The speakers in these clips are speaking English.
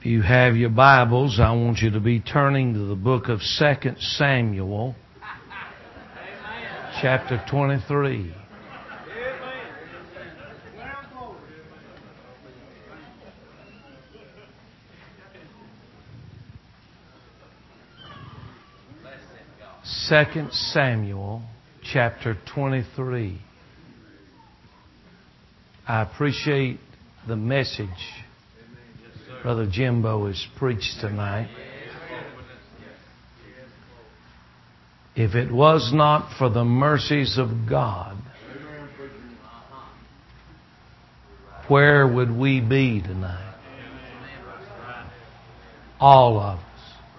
If you have your Bibles, I want you to be turning to the book of 2 Samuel, chapter 23. Second Samuel, chapter 23. I appreciate the message Brother Jimbo has preached tonight. If it was not for the mercies of God, where would we be tonight? All of us.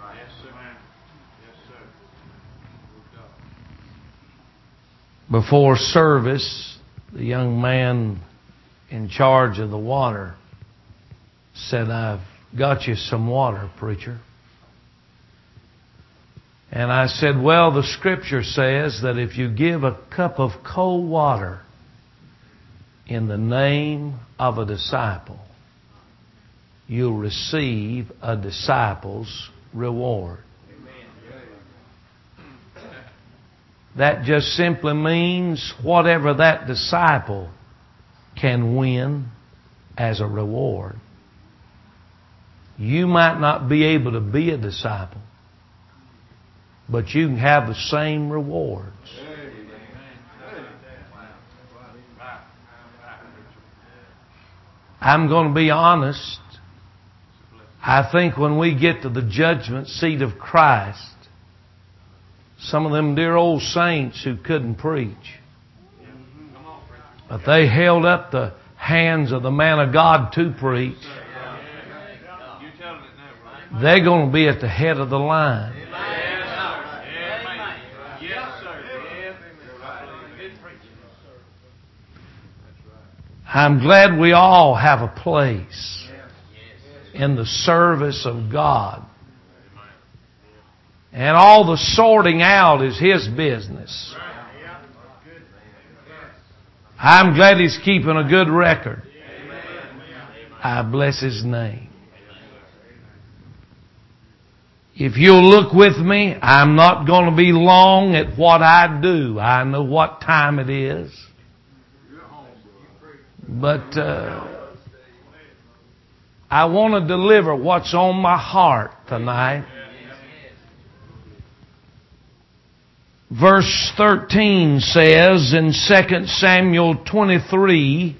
Before service, the young man in charge of the water said, "I've got you some water, preacher." And I said, "Well, the Scripture says that if you give a cup of cold water in the name of a disciple, you'll receive a disciple's reward." That just simply means whatever that disciple can win as a reward. You might not be able to be a disciple, but you can have the same rewards. I'm going to be honest. I think when we get to the judgment seat of Christ, some of them dear old saints who couldn't preach, but they held up the hands of the man of God to preach, they're going to be at the head of the line. I'm glad we all have a place in the service of God. And all the sorting out is His business. I'm glad He's keeping a good record. I bless His name. If you'll look with me, I'm not going to be long at what I do. I know what time it is. But I want to deliver what's on my heart tonight. Verse 13 says in 2 Samuel 23,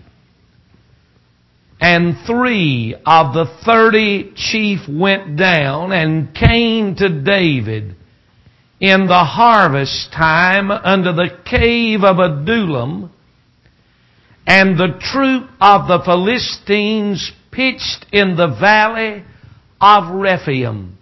"And 3 of the 30 chief went down and came to David in the harvest time under the cave of Adullam, and the troop of the Philistines pitched in the valley of Rephaim.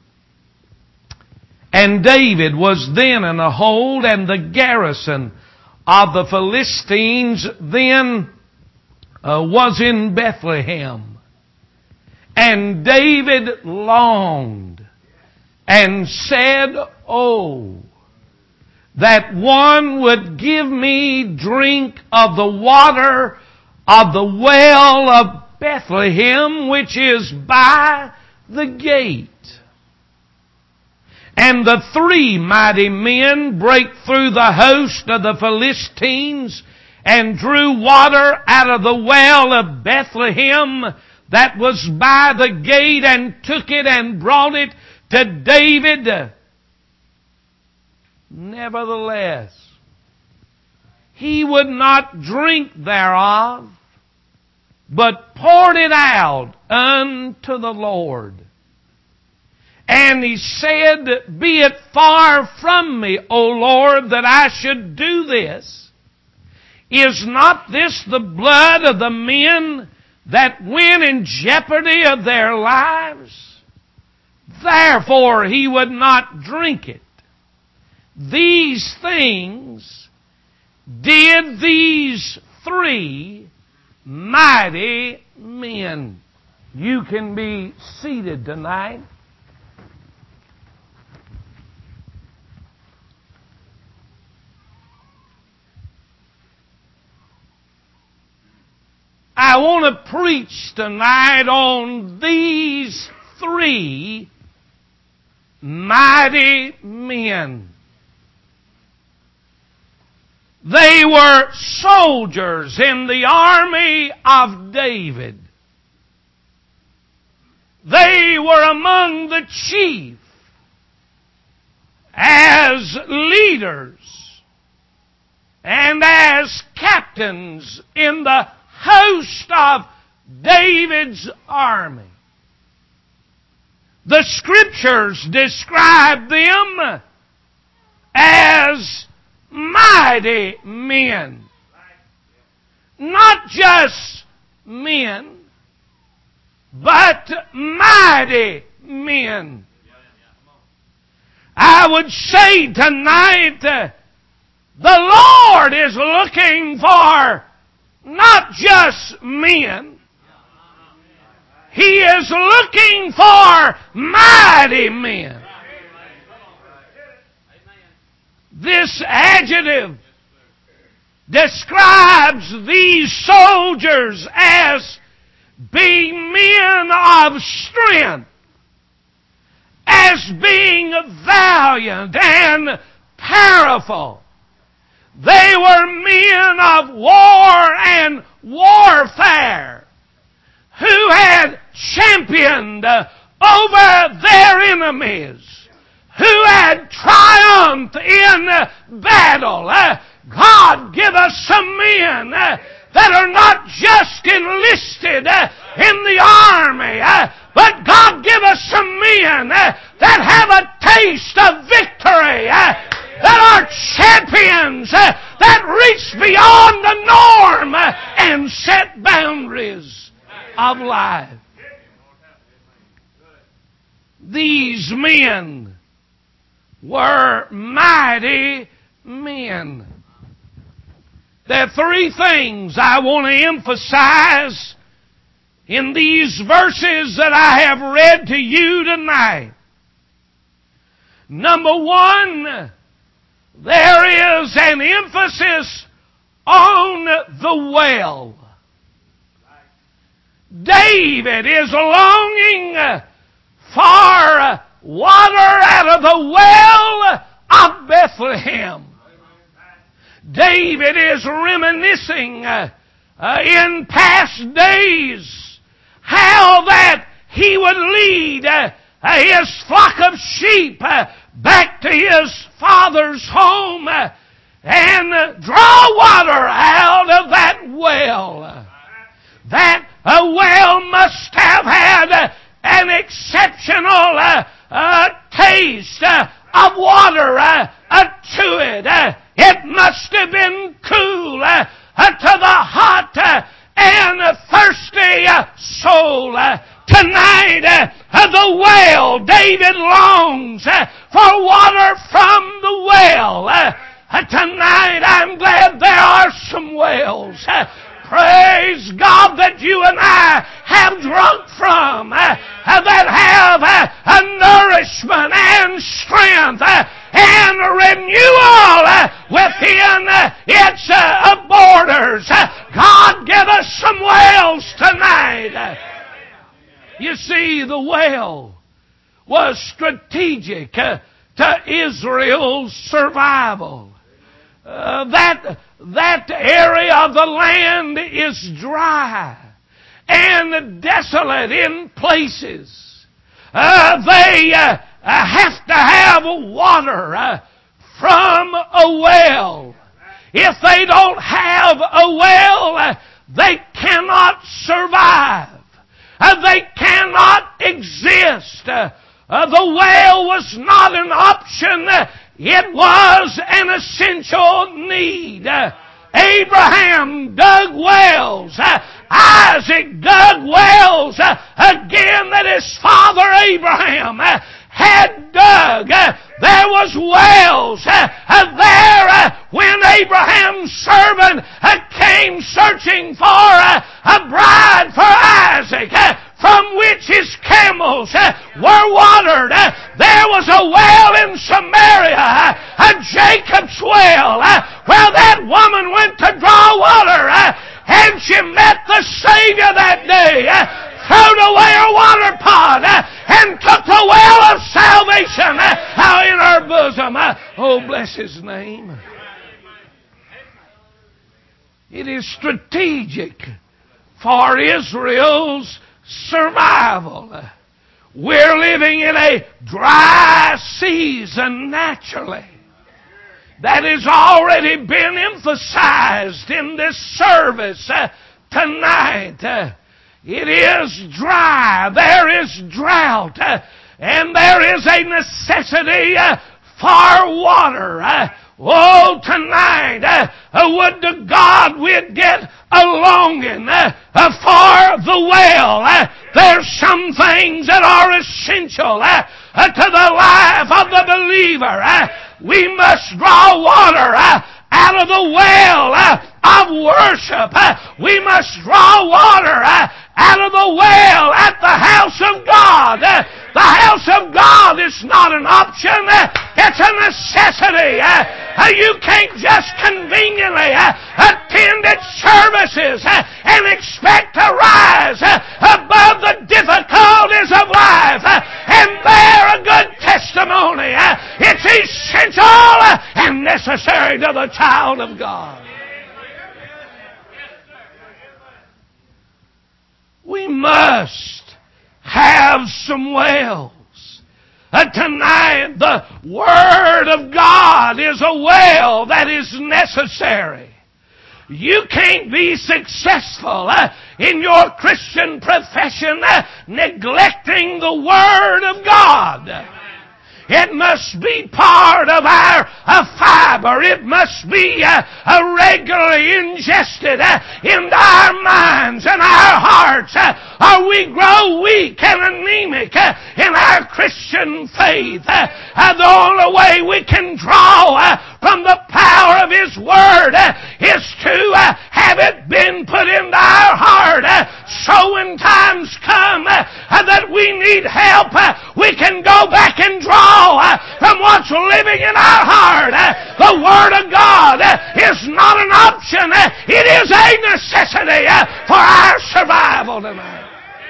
And David was then in a hold, and the garrison of the Philistines then was in Bethlehem. And David longed and said, 'Oh, that one would give me drink of the water of the well of Bethlehem, which is by the gate.' And the 3 mighty men brake through the host of the Philistines and drew water out of the well of Bethlehem that was by the gate, and took it and brought it to David. Nevertheless, he would not drink thereof, but poured it out unto the Lord. And he said, 'Be it far from me, O Lord, that I should do this. Is not this the blood of the men that went in jeopardy of their lives?' Therefore he would not drink it. These things did these 3 mighty men." You can be seated tonight. I want to preach tonight on these three mighty men. They were soldiers in the army of David. They were among the chief as leaders and as captains in the host of David's army. The Scriptures describe them as mighty men. Not just men, but mighty men. I would say tonight, the Lord is looking for not just men. He is looking for mighty men. This adjective describes these soldiers as being men of strength, as being valiant and powerful. They were men of war and warfare who had championed over their enemies, who had triumphed in battle. God, give us some men that are not just enlisted in the army, but God, give us some men that have a taste of victory, that are champions, that reach beyond the norm and set boundaries of life. These men were mighty men. There are three things I want to emphasize in these verses that I have read to you tonight. Number one, there is an emphasis on the well. David is longing for water out of the well of Bethlehem. David is reminiscing in past days how that he would lead his flock of sheep back to his father's home and draw water out of that well. That well must have had an exceptional taste of water to it. It must have been cool to the hot and thirsty soul. Tonight, the well, David longs for water from the well. Tonight, I'm glad there are some wells. Praise God that you and I have drunk from, that have a nourishment and strength and renewal within its borders. God, give us some wells tonight. You see, the well was strategic to Israel's survival. That area of the land is dry and desolate in places. They have to have water from a well. If they don't have a well, they cannot survive. They cannot exist. The well was not an option. It was an essential need. Abraham dug wells. Isaac dug wells again that his father Abraham had dug. There was wells there when Abraham's servant came searching for a bride for Isaac, from which his camels were watered. There was a well in Samaria, Jacob's well, where that woman went to draw water, and she met the Savior that day, throwed away her water pot, and took the well of salvation out in our bosom. Oh, bless His name. It is strategic for Israel's survival. We're living in a dry season naturally. That has already been emphasized in this service tonight. It is dry. There is drought. And there is a necessity for water. Oh, tonight, would to God we'd get a longing for the well. There's some things that are essential to the life of the believer. We must draw water out of the well of worship. We must draw water out of the well at the house of God. The house of God is not an option. It's a necessity. You can't just conveniently attend its services and expect to rise above the difficulties of life and bear a good testimony. It's essential and necessary to the child of God. We must have some wells. Tonight, the Word of God is a well that is necessary. You can't be successful in your Christian profession neglecting the Word of God. It must be part of our fiber. It must be regularly ingested into our minds and our hearts, or we grow weak and anemic in our Christian faith. The only way we can draw from the power of His Word is to have it been put into our heart. So when times come that we need help, we can go back and draw from what's living in our heart. The Word of God is not an option. It is a necessity for our survival tonight.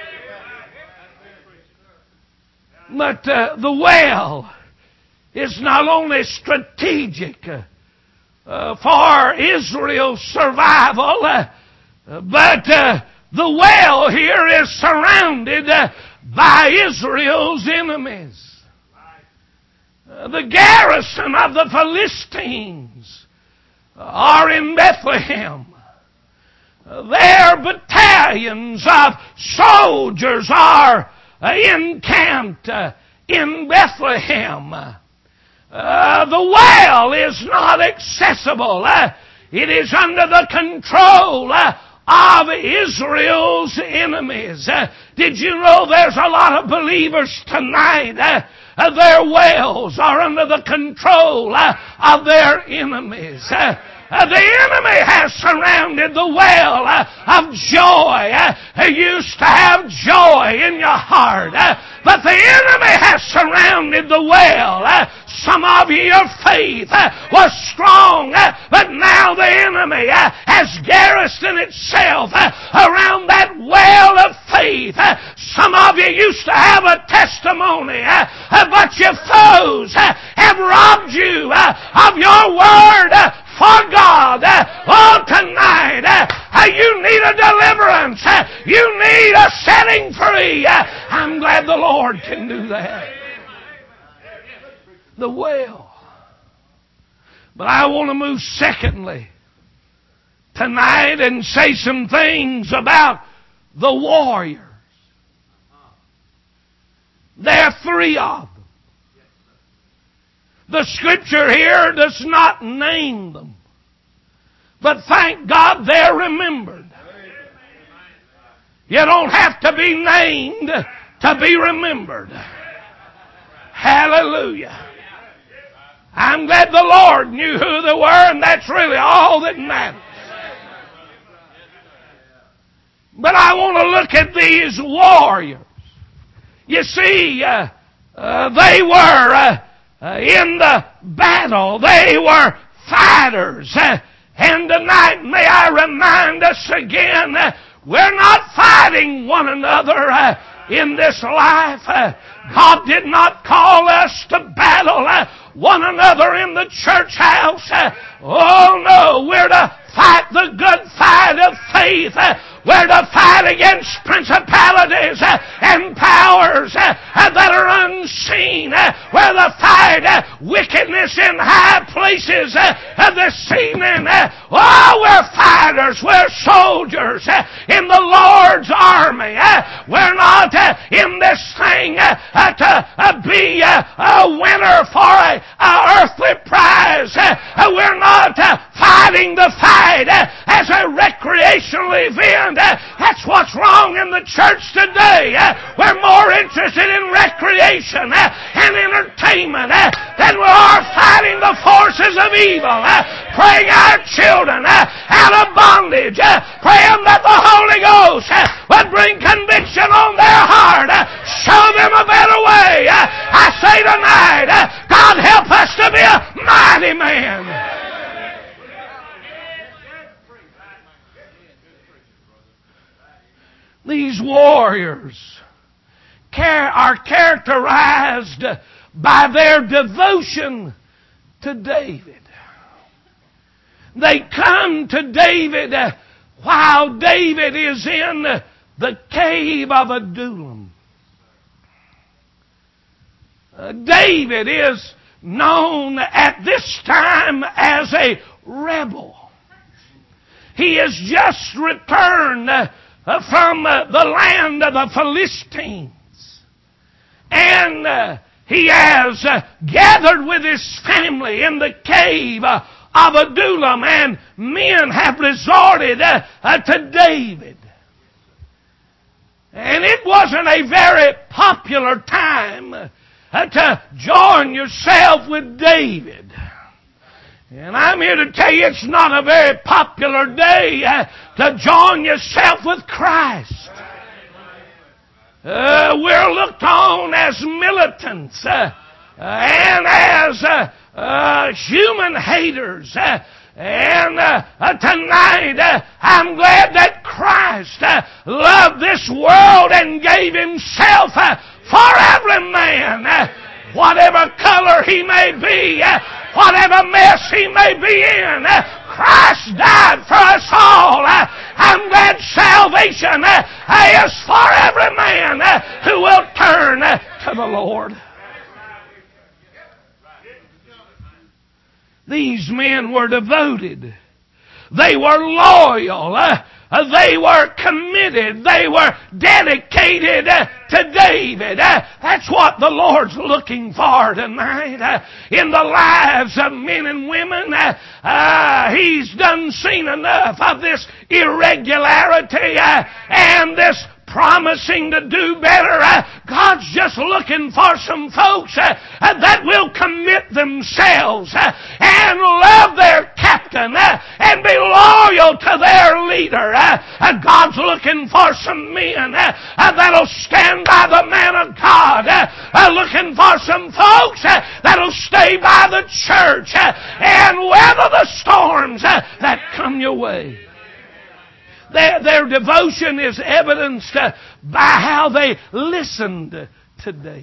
But the well is not only strategic for Israel's survival, but the well here is surrounded by Israel's enemies. The garrison of the Philistines are in Bethlehem. Their battalions of soldiers are encamped in Bethlehem. The well is not accessible. It is under the control of Israel's enemies. Did you know there's a lot of believers tonight? Their wells are under the control of their enemies. The enemy has surrounded the well of joy. You used to have joy in your heart, but the enemy has surrounded the well. Some of you, your faith was strong, but now the enemy has garrisoned itself around that well of faith. Some of you used to have a testimony, but your foes have robbed you of your word for God. Oh, tonight, you need a deliverance. You need a setting free. I'm glad the Lord can do that. The well. But I want to move secondly tonight and say some things about the warriors. There are three of them. The Scripture here does not name them. But thank God they're remembered. You don't have to be named to be remembered. Hallelujah. I'm glad the Lord knew who they were, and that's really all that matters. But I want to look at these warriors. You see, they were in the battle. They were fighters. And tonight, may I remind us again, we're not fighting one another in this life. God did not call us to battle one another in the church house. Oh no, we're to fight the good fight of faith. We're to fight against principalities and powers that are unseen. We're to fight wickedness in high places this evening. Oh, we're fighters. We're soldiers in the Lord's army. We're not in this thing to be a winner for an earthly prize. We're not fighting the fight as a recreational event. That's what's wrong in the church today. We're more interested in recreation and entertainment than we are fighting the forces of evil, praying our children out of bondage, praying that the Holy Ghost would bring conviction on their heart, show them a better way. I say tonight, God help us to be a mighty man. These warriors are characterized by their devotion to David. They come to David while David is in the cave of Adullam. David is known at this time as a rebel. He has just returned from the land of the Philistines. And he has gathered with his family in the cave of Adullam, and men have resorted to David. And it wasn't a very popular time to join yourself with David. And I'm here to tell you it's not a very popular day to join yourself with Christ. We're looked on as militants and as human haters. And tonight, I'm glad that Christ loved this world and gave Himself for every man, whatever color he may be, whatever mess he may be in. Christ died for us all. I'm glad salvation is for every man who will turn to the Lord. These men were devoted. They were loyal. They were committed. They were dedicated to David. That's what the Lord's looking for tonight in the lives of men and women. He's done seen enough of this irregularity and this promising to do better. God's just looking for some folks that will commit themselves and love their captain and be loyal to their leader. God's looking for some men that'll stand by the man of God, looking for some folks that'll stay by the church and weather the storms that come your way. Their devotion is evidenced by how they listened to David.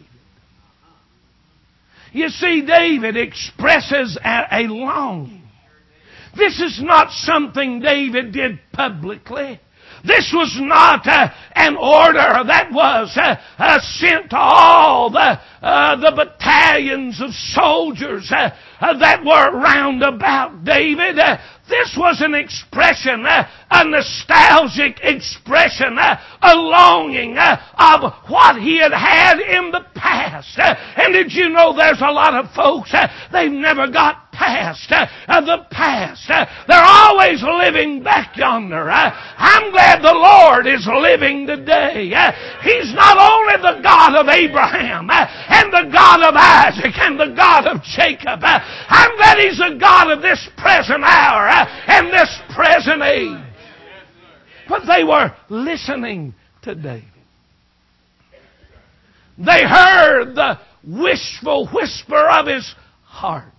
You see, David expresses a longing. This is not something David did publicly. This was not an order that was sent to all the battalions of soldiers that were round about David. This was an expression, a nostalgic expression, a longing of what he had had in the past. And did you know there's a lot of folks, they've never got past the past. They're always living back yonder. I'm glad the Lord is living today. He's not only the God of Abraham and the God of Isaac and the God of Jacob. I'm glad He's the God of this present hour and this present age. But they were listening to David. They heard the wishful whisper of his heart.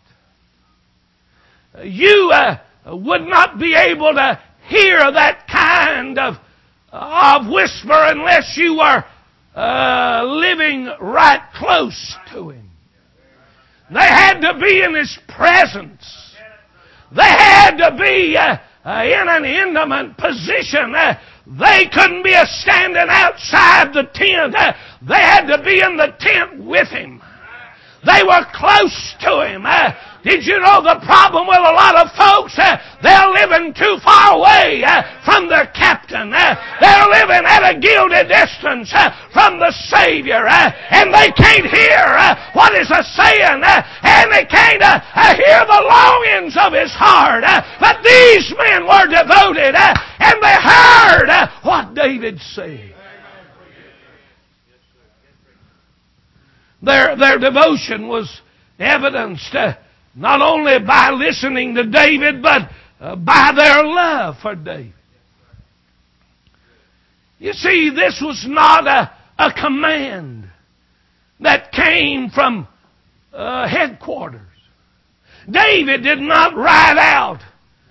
You would not be able to hear that kind of whisper unless you were living right close to Him. They had to be in His presence. They had to be in an intimate position. They couldn't be standing outside the tent. They had to be in the tent with Him. They were close to Him. Did you know the problem with a lot of folks? They're living too far away from their captain. They're living at a guilty distance from the Savior. And they can't hear what is saying. And they can't hear the longings of His heart. But these men were devoted. And they heard what David said. Their devotion was evidenced not only by listening to David, but by their love for David. You see, this was not a command that came from headquarters. David did not write out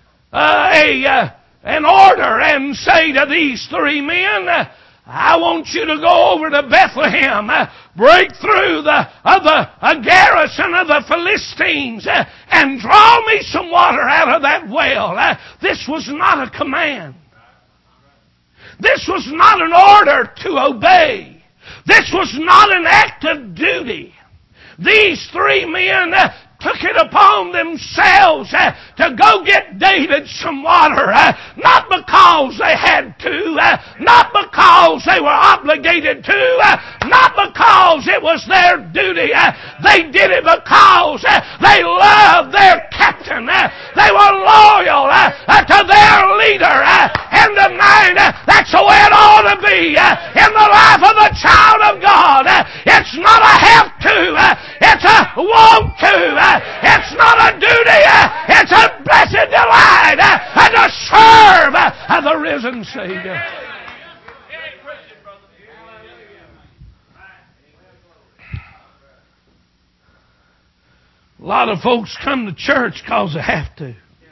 an order and say to these three men, I want you to go over to Bethlehem, break through the garrison of the Philistines, and draw me some water out of that well. This was not a command. This was not an order to obey. This was not an act of duty. These three men took it upon themselves to go get David some water, not because they had to, not because they were obligated to, not because it was their duty. They did it because they loved their captain. They were loyal to their leader. And tonight, that's the way it ought to be in the life of a child of God. It's not a have to, it's a want to. It's not a duty, it's a blessed delight to serve the risen Savior. A lot of folks come to church because they have to.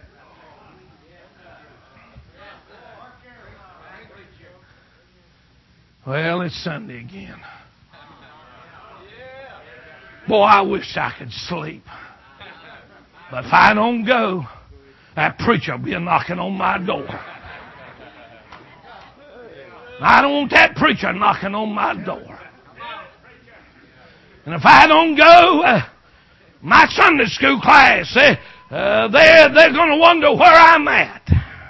Well, it's Sunday again. Boy, I wish I could sleep. But if I don't go, that preacher will be knocking on my door. I don't want that preacher knocking on my door. And if I don't go, my Sunday school class, they're going to wonder where I'm at.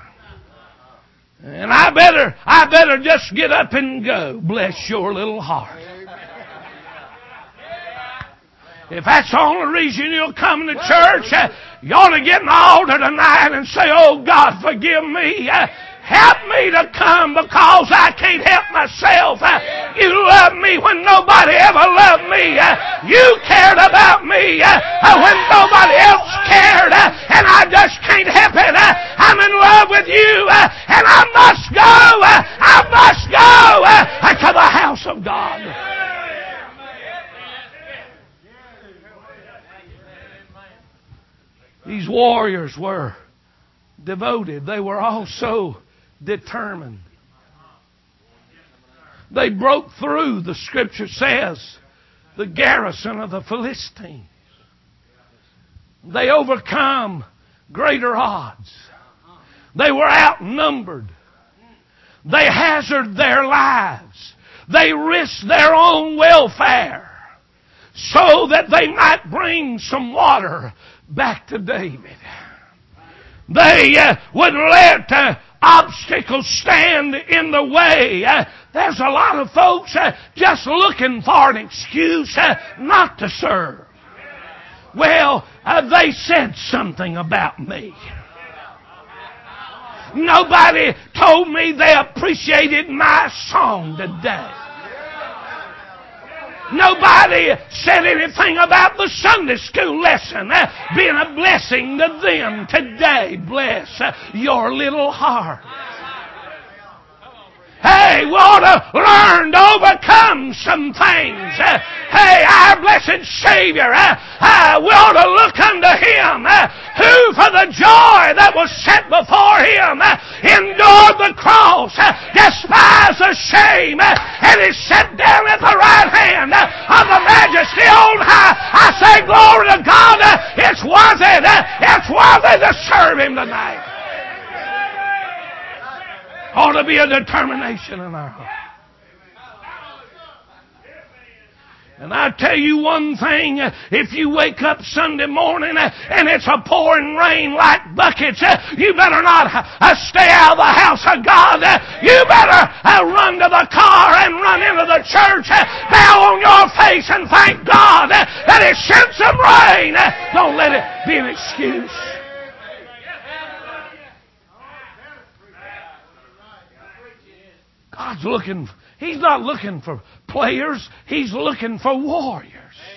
And I better just get up and go. Bless your little heart. If that's the only reason you're coming to church, you ought to get in the altar tonight and say, oh God, forgive me. Help me to come because I can't help myself. You loved me when nobody ever loved me. You cared about me when nobody else cared. And I just can't help it. I'm in love with you. And I must go. I must go to the house of God. These warriors were devoted. They were also determined. They broke through, the Scripture says, the garrison of the Philistines. They overcome greater odds. They were outnumbered. They hazarded their lives. They risked their own welfare so that they might bring some water back to David. They wouldn't let obstacles stand in the way. There's a lot of folks just looking for an excuse not to serve. Well, they said something about me. Nobody told me they appreciated my song today. Nobody said anything about the Sunday school lesson being a blessing to them today. Bless your little heart. Hey, we ought to learn to overcome some things. Hey, our blessed Savior, we ought to look unto Him, who for the joy that was set before Him endured the cross, despised the shame, and is set down at the right hand of the Majesty on high. I say, glory to God, it's worth it. It's worth it to serve Him tonight. Ought to be a determination in our heart. And I tell you one thing, if you wake up Sunday morning and it's a pouring rain like buckets, you better not stay out of the house of God. You better run to the car and run into the church, bow on your face and thank God that He sent some rain. Don't let it be an excuse. God's looking, He's not looking for players, He's looking for warriors.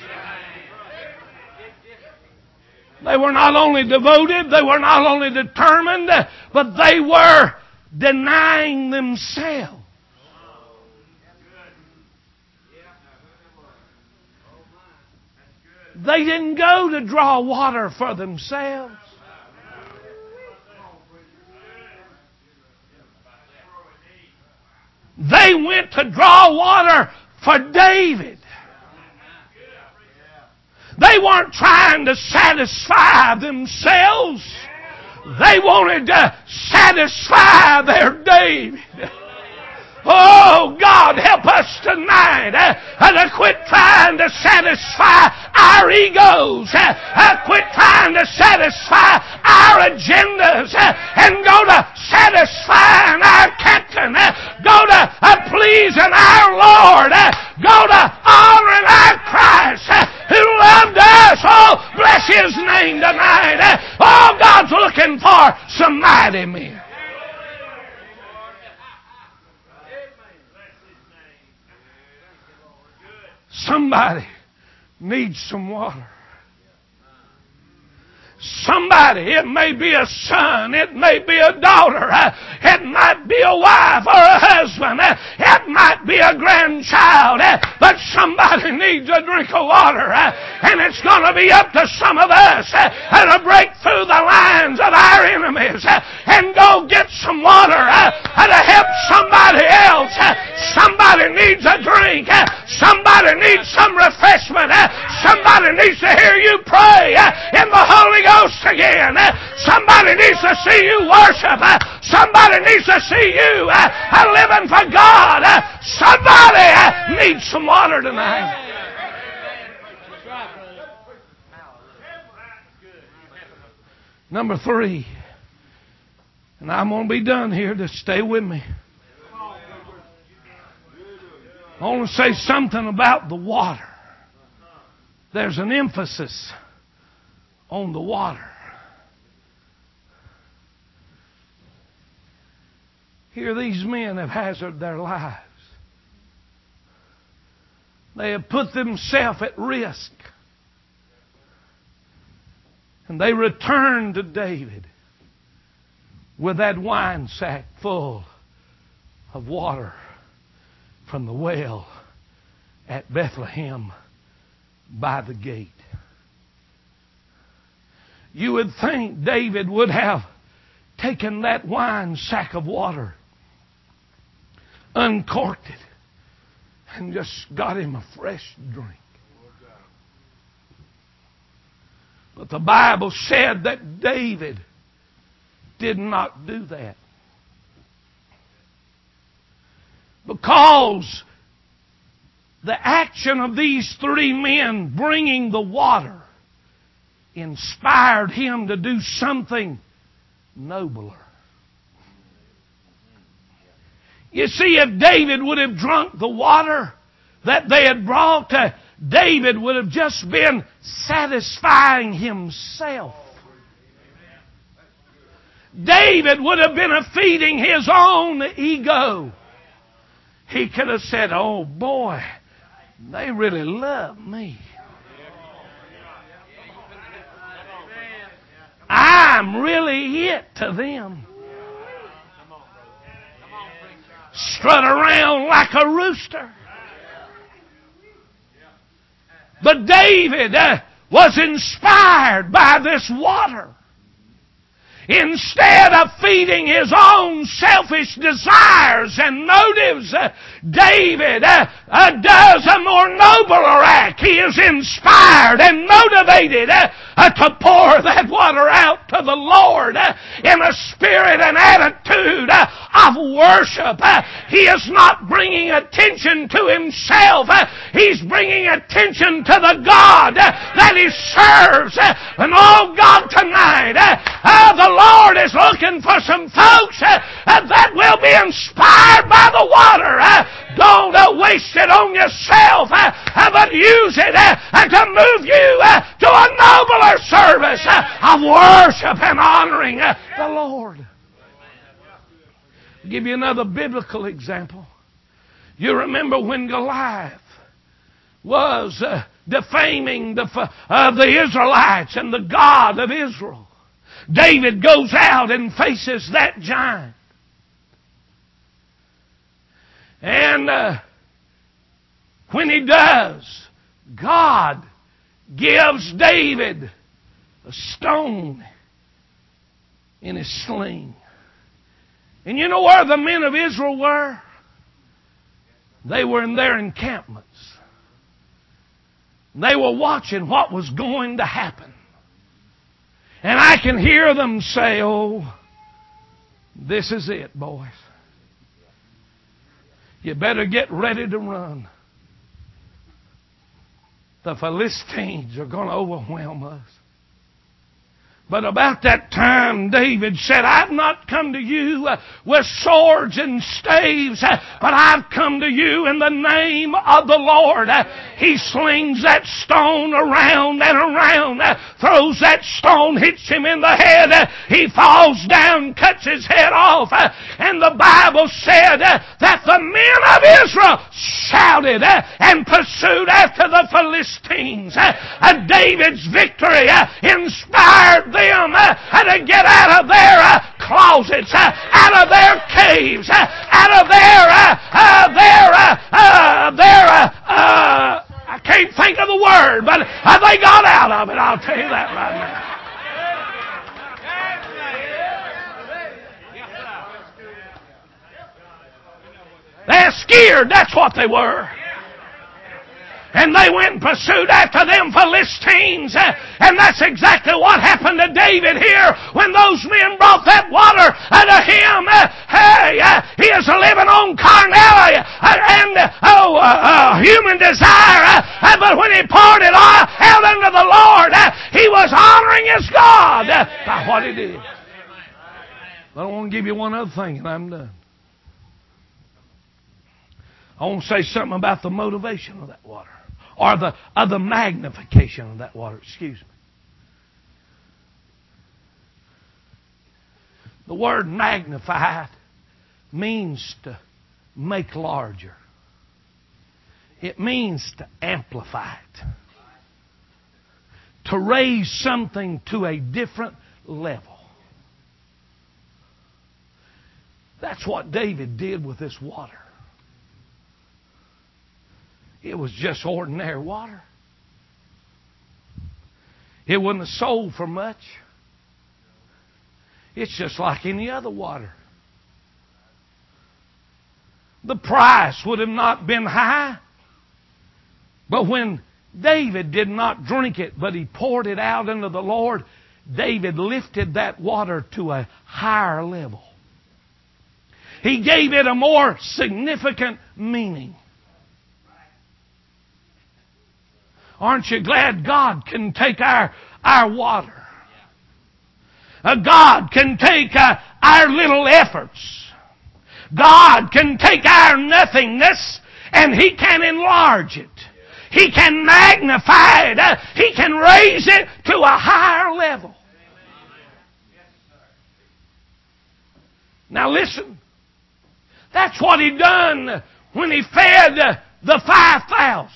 They were not only devoted, they were not only determined, but they were denying themselves. They didn't go to draw water for themselves. They went to draw water for David. They weren't trying to satisfy themselves. They wanted to satisfy their David. Oh, God, help us tonight to quit trying to satisfy our egos, quit trying to satisfy our agendas, and go to satisfying our captain, go to pleasing our Lord, go to honoring our Christ who loved us. Oh, bless His name tonight. Oh, God's looking for some mighty men. Somebody needs some water. Somebody, it may be a son, it may be a daughter, it might be a wife or a husband, it might be a grandchild, but somebody needs a drink of water, and it's going to be up to some of us to break through the lines of our enemies and go get some water to help somebody else. Somebody needs a drink. Somebody needs some refreshment. Somebody needs to hear you pray in the Holy Ghost again. Somebody needs to see you worship. Somebody needs to see you living for God. Somebody needs some water tonight. Number 3, and I'm going to be done here. Just stay with me. I want to say something about the water. There's an emphasis on the water. Here these men have hazarded their lives. They have put themselves at risk. And they returned to David with that wine sack full of water from the well at Bethlehem by the gate. You would think David would have taken that wine sack of water, uncorked it, and just got him a fresh drink. But the Bible said that David did not do that. Because the action of these 3 men bringing the water inspired him to do something nobler. You see, if David would have drunk the water that they had brought, David would have just been satisfying himself. David would have been feeding his own ego. He could have said, oh boy, they really love me. I'm really it to them. Strut around like a rooster. But David was inspired by this water. Instead of feeding his own selfish desires and motives, David does a more nobler act. He is inspired and motivated to pour that water out to the Lord in a spirit and attitude of worship. He is not bringing attention to himself. He's bringing attention to the God that he serves. And oh God, tonight, the Lord is looking for some folks that will be inspired by the water. Don't waste it on yourself, but use it to move you to a nobler service of worship and honoring the Lord. I'll give you another biblical example. You remember when Goliath was defaming the Israelites and the God of Israel. David goes out and faces that giant. And when he does, God gives David a stone in his sling. And you know where the men of Israel were? They were in their encampments. They were watching what was going to happen. And I can hear them say, "Oh, this is it, boys. You better get ready to run. The Philistines are going to overwhelm us." But about that time, David said, "I've not come to you with swords and staves, but I've come to you in the name of the Lord." He slings that stone around and around, throws that stone, hits him in the head. He falls down, cuts his head off. And the Bible said that the men of Israel shouted and pursued after the Philistines. David's victory inspired them to get out of their closets, out of their caves, out of I can't think of the word, but they got out of it, I'll tell you that right now. They're scared, that's what they were. And they went and pursued after them Philistines. And that's exactly what happened to David here when those men brought that water to him. He is living on carnality and human desire. But when he poured it out unto the Lord, he was honoring his God by what he did. But I want to give you one other thing and I'm done. I want to say something about the motivation of that water. Or the magnification of that water. Excuse me. The word magnified means to make larger. It means to amplify it. To raise something to a different level. That's what David did with this water. It was just ordinary water. It wouldn't have sold for much. It's just like any other water. The price would have not been high. But when David did not drink it, but he poured it out unto the Lord, David lifted that water to a higher level. He gave it a more significant meaning. Aren't you glad God can take our water? God can take our little efforts. God can take our nothingness and He can enlarge it. He can magnify it. He can raise it to a higher level. Now listen. That's what He done when He fed the 5,000.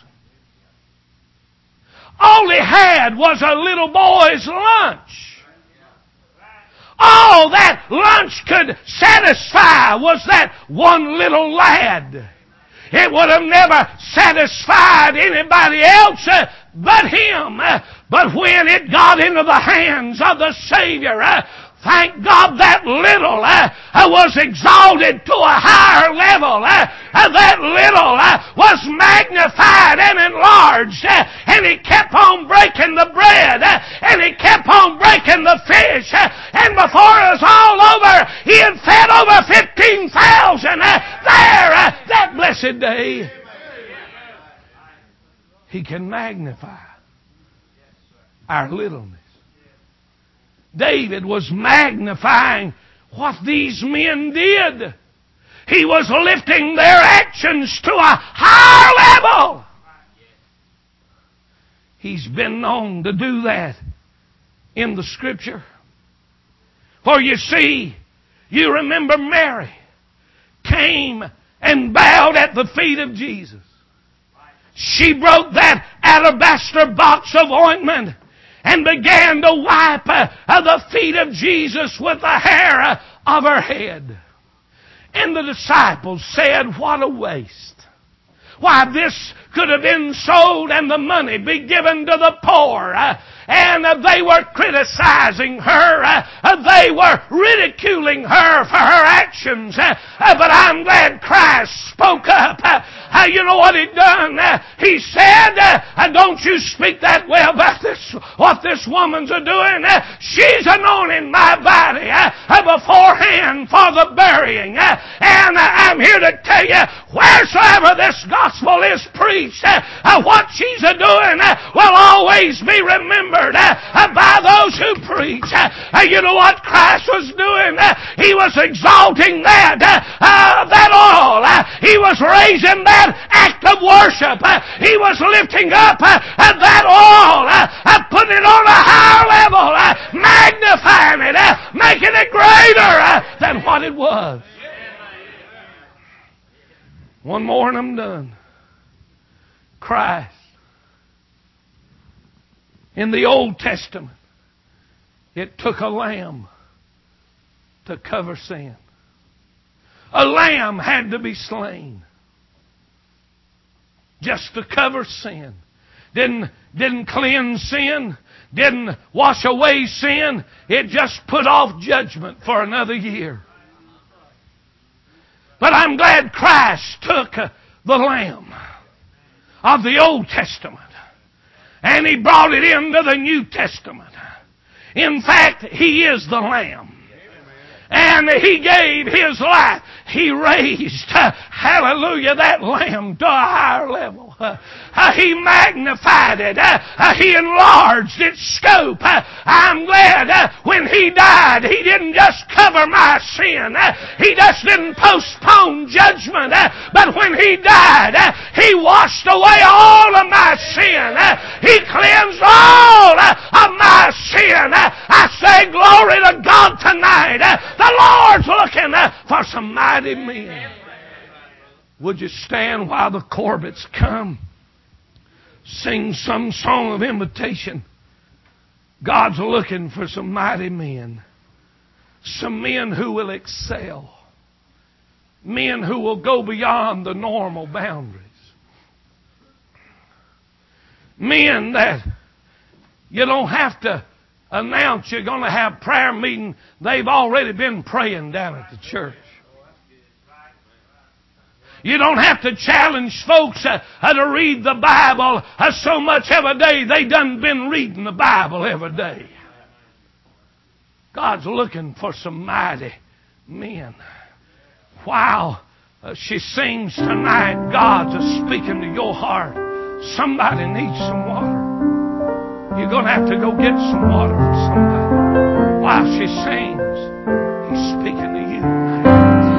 All he had was a little boy's lunch. All that lunch could satisfy was that one little lad. It would have never satisfied anybody else but him. But when it got into the hands of the Savior, thank God that little was exalted to a higher level. That little was magnified and enlarged. And he kept on breaking the bread. And he kept on breaking the fish. And before it was all over, he had fed over 15,000 there that blessed day. He can magnify our littleness. David was magnifying what these men did. He was lifting their actions to a higher level. He's been known to do that in the Scripture. For you see, you remember Mary came and bowed at the feet of Jesus. She broke that alabaster box of ointment and began to wipe the feet of Jesus with the hair of her head. And the disciples said, what a waste. Why, this could have been sold and the money be given to the poor. And they were criticizing her. They were ridiculing her for her actions. But I'm glad Christ spoke up. You know what he done? He said, don't you speak that way about this, what this woman's doing. She's anointing my body beforehand for the burying. And I'm here to tell you, wheresoever this gospel is preached, what she's doing will always be remembered by those who preach. You know what Christ was doing? He was exalting that oil. He was raising that act of worship. He was lifting up that oil, putting it on a higher level, magnifying it, making it greater than what it was. One more and I'm done. Christ. In the Old Testament, it took a lamb to cover sin. A lamb had to be slain just to cover sin. Didn't cleanse sin. Didn't wash away sin. It just put off judgment for another year. But I'm glad Christ took the lamb of the Old Testament and He brought it into the New Testament. In fact, He is the Lamb. And He gave His life. He raised, hallelujah, that lamb to a higher level. He magnified it. He enlarged its scope. I'm glad when He died, He didn't just cover my sin. He just didn't postpone judgment. But when He died, He washed away all of my sin. He cleansed all of my sin. I say glory to God tonight. The Lord's looking for some mighty men. Would you stand while the Corbetts come? Sing some song of invitation. God's looking for some mighty men. Some men who will excel. Men who will go beyond the normal boundaries. Men that you don't have to announce you're going to have prayer meeting. They've already been praying down at the church. You don't have to challenge folks to read the Bible so much every day. They done been reading the Bible every day. God's looking for some mighty men. While she sings tonight, God's speaking to your heart. Somebody needs some water. You're going to have to go get some water for somebody while she sings.